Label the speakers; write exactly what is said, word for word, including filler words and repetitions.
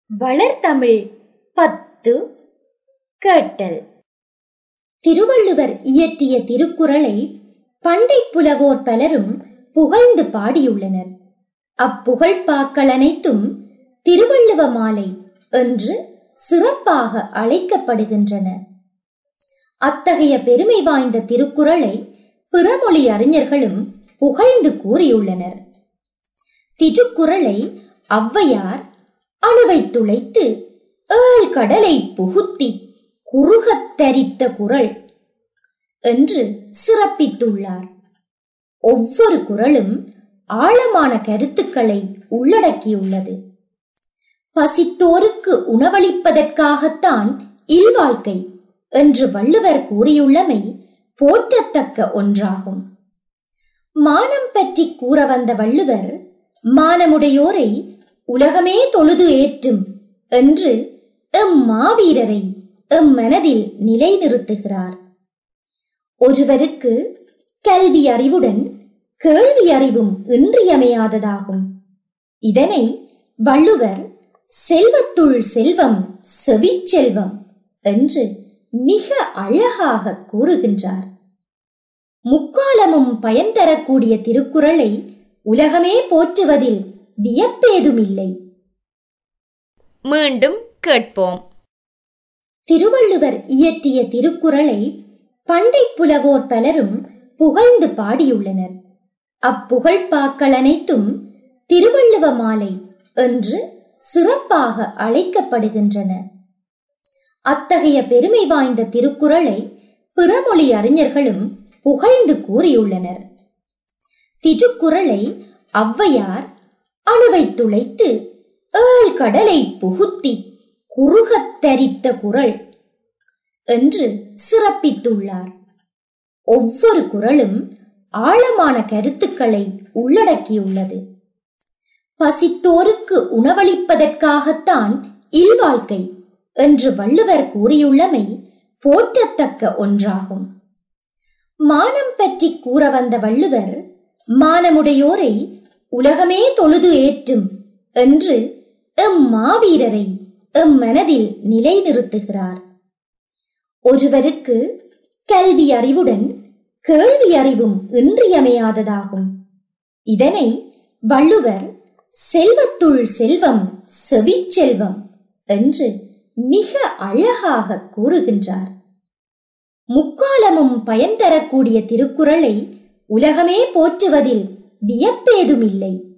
Speaker 1: வளர்தமிழ் பத்து கேட்டல். திருவள்ளுவர் இயற்றிய திருக்குறளை பண்டை புலவோர் பலரும் புகழ்ந்து பாடியுள்ளனர். அப்புகழ்பாக்கள் அனைத்தும் திருவள்ளுவ மாலை என்று சிறப்பாக அழைக்கப்படுகின்றன. அத்தகைய பெருமை வாய்ந்த திருக்குறளை பிறமொழி அறிஞர்களும் புகழ்ந்து கூறியுள்ளனர். திருக்குறளை ஔவையார் அணுவை துளைத்து ஏழ் கடலை புகுத்தி குறுகத் தரித்த குறள் என்று சிறப்பித்துள்ளார். ஒவ்வொரு குறளும் ஆழமான கருத்துக்களை உள்ளடக்கியுள்ளது. பசித்தோருக்கு உணவளிப்பதற்காகத்தான் இல்வாழ்க்கை என்று வள்ளுவர் கூறியுள்ளமை போற்றத்தக்க ஒன்றாகும். மானம் பற்றி கூற வந்த வள்ளுவர் மானமுடையோரை உலகமே தொழுது ஏற்றும் என்று எம் மாவீரரை எம் மனதில் நிலைநிறுத்துகிறார். ஒருவருக்கு கல்வி அறிவுடன் கேள்வி அறிவும் இன்றியமையாததாகும். இதனை வள்ளுவர் செல்வத்துள் செல்வம் செவிச்செல்வம் என்று மிக அழகாக கூறுகின்றார். முக்காலமும் பயன் தரக்கூடிய திருக்குறளை உலகமே போற்றுவதில் வியப்பேதுமில்லை.
Speaker 2: மீண்டும் கேட்போம்.
Speaker 1: திருவள்ளுவர் இயற்றிய திருக்குறளை பண்டை புலவோர் பலரும் புகழ்ந்து பாடியுள்ளனர். அப்புகழ்பாக்கள் அனைத்தும் திருவள்ளுவ மாலை என்று சிறப்பாக அழைக்கப்படுகின்றன. அத்தகைய பெருமை வாய்ந்த திருக்குறளை பிறமொழி அறிஞர்களும் புகழ்ந்து கூறியுள்ளனர். திருக்குறளை ஔவையார் அணுவை துளைத்து ஏழ் கடலை புகுத்தி குறுகத் தரித்த குறள் என்று சிறப்பித்துள்ளார். ஒவ்வொரு குறளும் ஆழமான கருத்துக்களை உள்ளடக்கியுள்ளது. பசித்தோருக்கு உணவளிப்பதற்காகத்தான் இல்வாழ்க்கை என்று வள்ளுவர் கூறியுள்ளமை போற்றத்தக்க ஒன்றாகும். மானம் பற்றி கூற வந்த வள்ளுவர் மானமுடையோரை உலகமே தொழுது ஏற்றும் என்று எம் மாவீரரை எம் மனதில் நிலைநிறுத்துகிறார். ஒருவருக்கு கல்வி அறிவுடன் கேள்வி அறிவும் இன்றியமையாததாகும். இதனை வள்ளுவர் செல்வத்துள் செல்வம் செவிச்செல்வம் என்று மிக அழகாக கூறுகின்றார். முக்காலமும் பயன் தரக்கூடிய திருக்குறளை உலகமே போற்றுவதில் வியப்பேதுமில்லை.